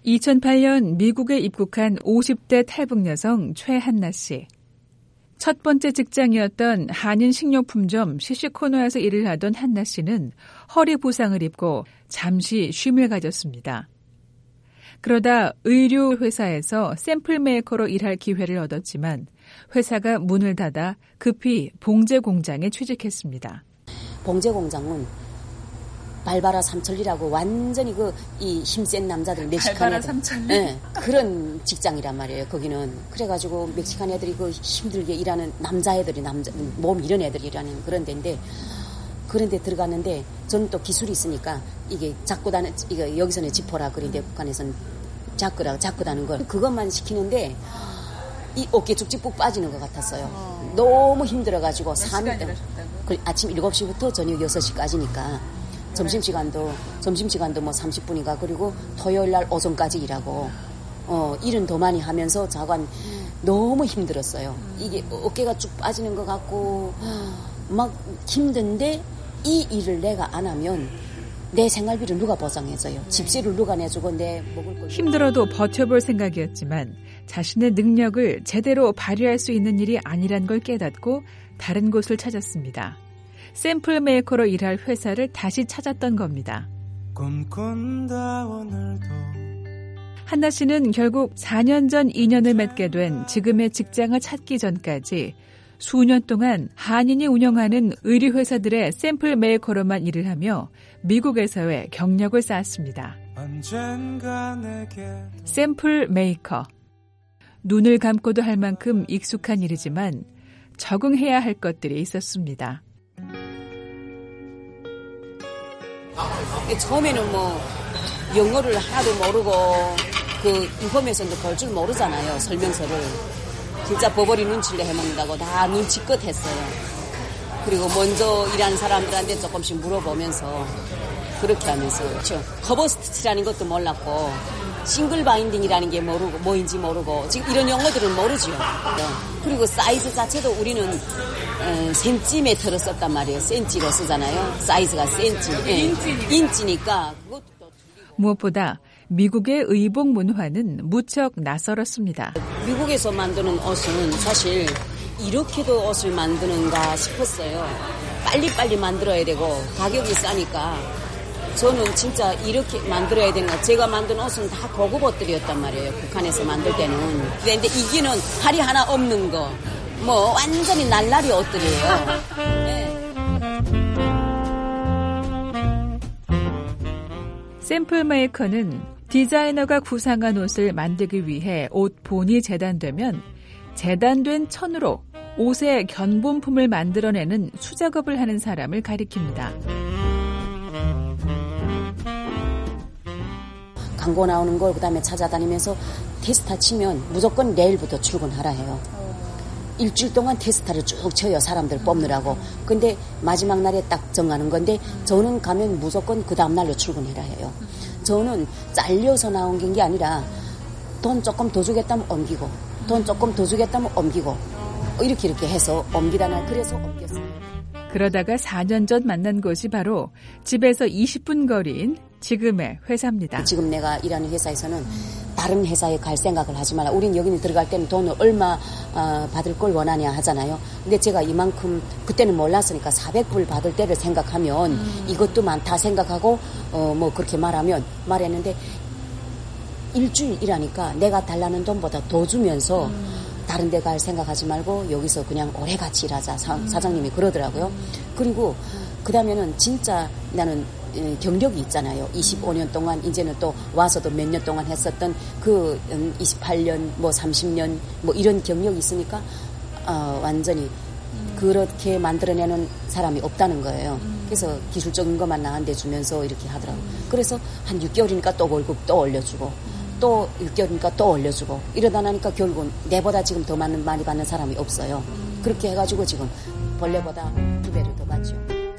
2008년 미국에 입국한 50대 탈북 여성 최한나 씨. 첫 번째 직장이었던 한인 식료품점 시시코너에서 일을 하던 한나 씨는 허리 부상을 입고 잠시 쉼을 가졌습니다. 그러다 의류 회사에서 샘플 메이커로 일할 기회를 얻었지만 회사가 문을 닫아 급히 봉제 공장에 취직했습니다. 봉제 공장은 발바라 삼천리라고 완전히 이 힘센 남자들 멕시칸 발바라 애들, 삼천리? 네, 그런 직장이란 말이에요. 거기는 그래가지고 멕시칸 애들이 힘들게 일하는 남자애들이 몸 이런 애들이 일하는 그런 데인데 그런데 들어갔는데 저는 또 기술이 있으니까 이게 이거 여기서는 지퍼라 그런데 북한에서는 자꾸다는 걸 그것만 시키는데 이 어깨 쭉쭉 빠지는 것 같았어요. 너무 힘들어가지고 몇 시간 일하셨다고요? 아침 7시부터 저녁 6시까지니까 점심시간도 뭐 30분이가 그리고 토요일날 오전까지 일하고 일은 더 많이 하면서 자관 너무 힘들었어요. 이게 어깨가 쭉 빠지는 것 같고 막 힘든데 이 일을 내가 안 하면 내 생활비를 누가 보장해줘요. 집세를 누가 내주고 내 먹을 걸 힘들어도 버텨볼 생각이었지만 자신의 능력을 제대로 발휘할 수 있는 일이 아니란 걸 깨닫고 다른 곳을 찾았습니다. 샘플 메이커로 일할 회사를 다시 찾았던 겁니다. 한나 씨는 결국 4년 전 인연을 맺게 된 지금의 직장을 찾기 전까지 수년 동안 한인이 운영하는 의류회사들의 샘플 메이커로만 일을 하며 미국에서의 경력을 쌓았습니다. 샘플 메이커. 눈을 감고도 할 만큼 익숙한 일이지만 적응해야 할 것들이 있었습니다. 처음에는 뭐 영어를 하나도 모르고 인포메이션도 볼 줄 모르잖아요. 설명서를. 진짜 버버리 눈치를 해먹는다고 다 눈치껏 했어요. 그리고 먼저 일하는 사람들한테 조금씩 물어보면서 그렇게 하면서 그렇죠. 커버 스티치라는 것도 몰랐고 싱글 바인딩이라는 게 모르고 뭐인지 모르고 지금 이런 용어들은 모르죠. 그리고 사이즈 자체도 우리는 센티미터로 썼단 말이에요. 센치로 쓰잖아요. 사이즈가 센치. 인치니까 그것도 무엇보다 미국의 의복 문화는 무척 낯설었습니다. 미국에서 만드는 옷은 사실 이렇게도 옷을 만드는가 싶었어요. 빨리빨리 만들어야 되고 가격이 싸니까 저는 진짜 이렇게 만들어야 되는가. 제가 만든 옷은 다 고급 옷들이었단 말이에요. 북한에서 만들 때는. 그런데 이기는 팔이 하나 없는 거. 뭐 완전히 날라리 옷들이에요. 네. 샘플 메이커는 디자이너가 구상한 옷을 만들기 위해 옷 본이 재단되면 재단된 천으로 옷의 견본품을 만들어내는 수작업을 하는 사람을 가리킵니다. 광고 나오는 걸 그다음에 찾아다니면서 테스타 치면 무조건 내일부터 출근하라 해요. 일주일 동안 테스타를 쭉 쳐요. 사람들 뽑느라고. 근데 마지막 날에 딱 정하는 건데 저는 가면 무조건 그 다음날로 출근해라 해요. 저는 잘려서 나온 게 아니라 돈 조금 더 주겠다면 옮기고 돈 조금 더 주겠다면 옮기고 이렇게 해서 옮기다 날 그래서 옮겼어요. 그러다가 4년 전 만난 곳이 바로 집에서 20분 거리인 지금의 회사입니다. 지금 내가 일하는 회사에서는 다른 회사에 갈 생각을 하지 마라. 우린 여기는 들어갈 때는 돈을 얼마 받을 걸 원하냐 하잖아요. 근데 제가 이만큼 그때는 몰랐으니까 400불 받을 때를 생각하면 이것도 많다 생각하고 뭐 그렇게 말했는데 일주일 일하니까 내가 달라는 돈보다 더 주면서 다른 데 갈 생각하지 말고 여기서 그냥 오래 같이 일하자. 사장님이 그러더라고요. 그리고 그 다음에는 진짜 나는 경력이 있잖아요. 25년 동안 이제는 또 와서도 몇 년 동안 했었던 그 28년 뭐 30년 뭐 이런 경력이 있으니까 완전히 그렇게 만들어내는 사람이 없다는 거예요. 그래서 기술적인 것만 나한테 주면서 이렇게 하더라고요. 그래서 한 6개월이니까 또 월급 또 올려주고 또 6개월이니까 또 올려주고 이러다 나니까 결국은 내보다 지금 더 많이 받는 사람이 없어요. 그렇게 해가지고 지금 본래보다 2배를 더 받죠.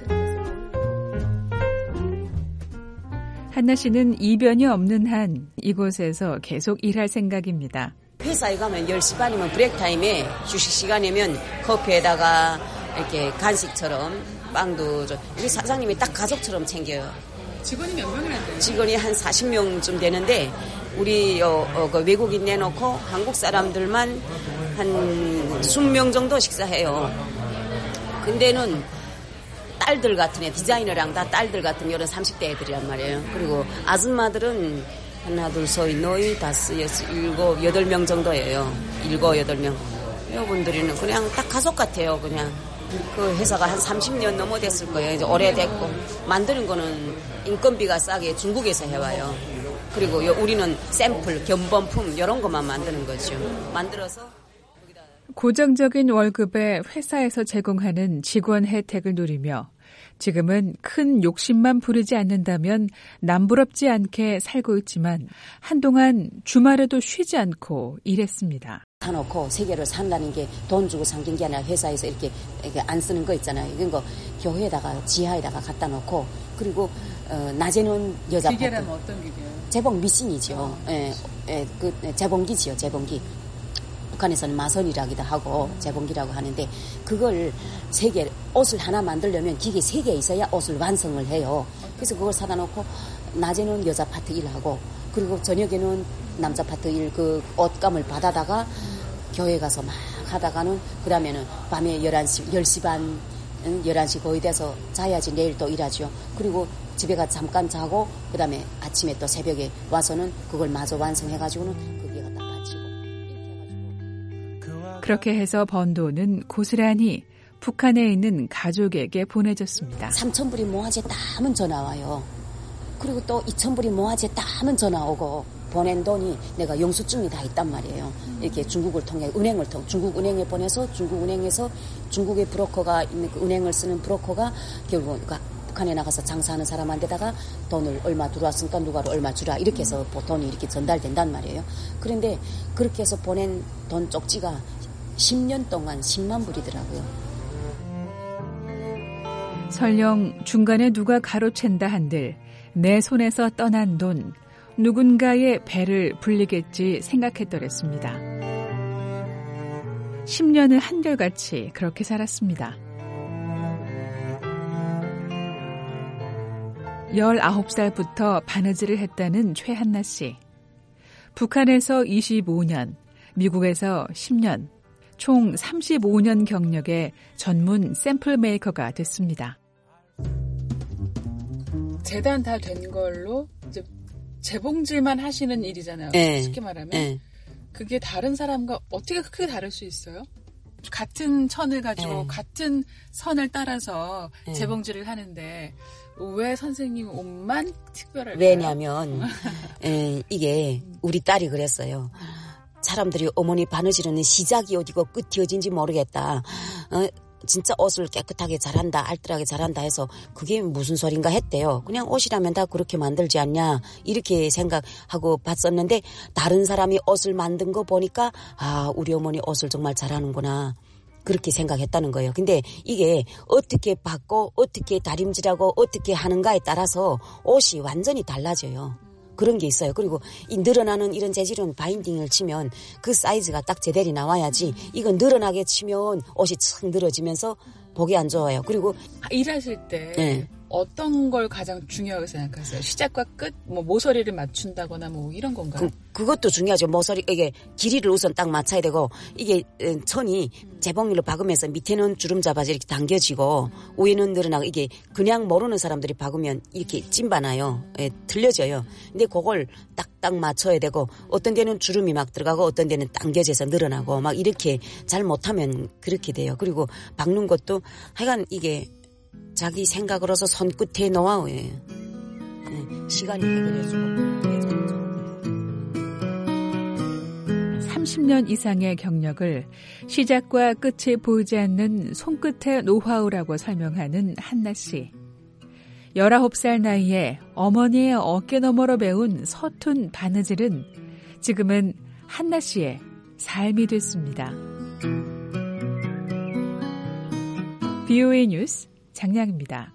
한나 씨는 이변이 없는 한 이곳에서 계속 일할 생각입니다. 회사에 가면 10시 반이면 브레이크 타임에 휴식 시간이면 커피에다가 이렇게 간식처럼 빵도 우리 사장님이 딱 가족처럼 챙겨요. 직원이 몇 명이나 돼요? 직원이 한 40명쯤 되는데 우리 그 외국인 내놓고 한국 사람들만 한 20명 정도 식사해요. 근데는 딸들 같은 애, 디자이너랑 다 딸들 같은 이런 30대 애들이란 말이에요. 그리고 아줌마들은 하나, 둘, 셋, 넷, 다섯, 여섯, 일곱, 8명 정도예요. 7, 8명. 여러분들이는 그냥 딱 가족 같아요. 그냥 그 회사가 한 30년 넘어 됐을 거예요. 이제 오래됐고 만드는 거는 인건비가 싸게 중국에서 해와요. 그리고 우리는 샘플, 견본품 이런 것만 만드는 거죠. 만들어서 고정적인 월급에 회사에서 제공하는 직원 혜택을 누리며 지금은 큰 욕심만 부리지 않는다면 남부럽지 않게 살고 있지만 한동안 주말에도 쉬지 않고 일했습니다. 사놓고 세계를 산다는 게 돈 주고 삼긴 게 아니라 회사에서 이렇게 안 쓰는 거 있잖아요. 이런 거 교회에다가 지하에다가 갖다 놓고 그리고 낮에는 여자 기계라면 어떤 기계요? 재봉 미신이죠. 그 재봉기지요. 재봉기. 북한에서는 마선이라기도 하고 재봉기라고 하는데 그걸 3개 옷을 하나 만들려면 기계 3개 있어야 옷을 완성을 해요. 그래서 그걸 사다 놓고 낮에는 여자 파트 일하고 그리고 저녁에는 남자 파트 일 그 옷감을 받아다가 교회 가서 막 하다가는 그 다음에는 밤에 11시, 10시 반, 11시 거의 돼서 자야지 내일 또 일하죠. 그리고 집에 가 잠깐 자고 그 다음에 아침에 또 새벽에 와서는 그걸 마저 완성해가지고는 거기에 갖다 바치고 이렇게 해가지고 그렇게 해서 번 돈은 고스란히 북한에 있는 가족에게 보내줬습니다. 3,000불이 모아졌다 하면 전화 와요. 그리고 또 2,000불이 모아졌다 하면 전화 오고 보낸 돈이 내가 영수증이 다 있단 말이에요. 이렇게 중국을 통해 은행을 통해 중국 은행에 보내서 중국 은행에서 중국의 브로커가 있는 그 은행을 쓰는 브로커가 결국 북한에 나가서 장사하는 사람한테다가 돈을 얼마 들어왔으니까 누가로 얼마 주라 이렇게 해서 돈이 이렇게 전달된단 말이에요. 그런데 그렇게 해서 보낸 돈 쪽지가 10년 동안 10만 불이더라고요. 설령 중간에 누가 가로챈다 한들 내 손에서 떠난 돈 누군가의 배를 불리겠지 생각했더랬습니다. 10년을 한결같이 그렇게 살았습니다. 19살부터 바느질을 했다는 최한나 씨. 북한에서 25년, 미국에서 10년, 총 35년 경력의 전문 샘플 메이커가 됐습니다. 재단 다 된 걸로 이제 재봉질만 하시는 일이잖아요. 네. 쉽게 말하면. 네. 그게 다른 사람과 어떻게 크게 다를 수 있어요? 같은 천을 가지고 네. 같은 선을 따라서 네. 재봉질을 하는데 왜 선생님 옷만 특별할까요? 왜냐하면 이게 우리 딸이 그랬어요. 사람들이 어머니 바느질은 시작이 어디고 끝이 어딘지 모르겠다. 진짜 옷을 깨끗하게 잘한다, 알뜰하게 잘한다 해서 그게 무슨 소린가 했대요. 그냥 옷이라면 다 그렇게 만들지 않냐 이렇게 생각하고 봤었는데 다른 사람이 옷을 만든 거 보니까 아 우리 어머니 옷을 정말 잘하는구나 그렇게 생각했다는 거예요. 근데 이게 어떻게 받고 어떻게 다림질하고 어떻게 하는가에 따라서 옷이 완전히 달라져요. 그런 게 있어요. 그리고 이 늘어나는 이런 재질은 바인딩을 치면 그 사이즈가 딱 제대로 나와야지 이건 늘어나게 치면 옷이 ცხ 늘어지면서 보기 안 좋아요. 그리고 일하실 때 네. 어떤 걸 가장 중요하게 생각하세요? 시작과 끝? 뭐 모서리를 맞춘다거나 뭐 이런 건가요? 그것도 중요하죠. 모서리 이게 길이를 우선 딱 맞춰야 되고 이게 천이 재봉일로 박으면서 밑에는 주름 잡아서 이렇게 당겨지고 위에는 늘어나고 이게 그냥 모르는 사람들이 박으면 이렇게 찐바나요. 예, 틀려져요. 근데 그걸 딱딱 맞춰야 되고 어떤 데는 주름이 막 들어가고 어떤 데는 당겨져서 늘어나고 막 이렇게 잘 못하면 그렇게 돼요. 그리고 박는 것도 하여간 이게 자기 생각으로서 손끝에 노하우예요. 시간이 해결해주고 30년 이상의 경력을 시작과 끝이 보이지 않는 손끝의 노하우라고 설명하는 한나 씨. 19살 나이에 어머니의 어깨너머로 배운 서툰 바느질은 지금은 한나 씨의 삶이 됐습니다. VOA 뉴스 장량입니다.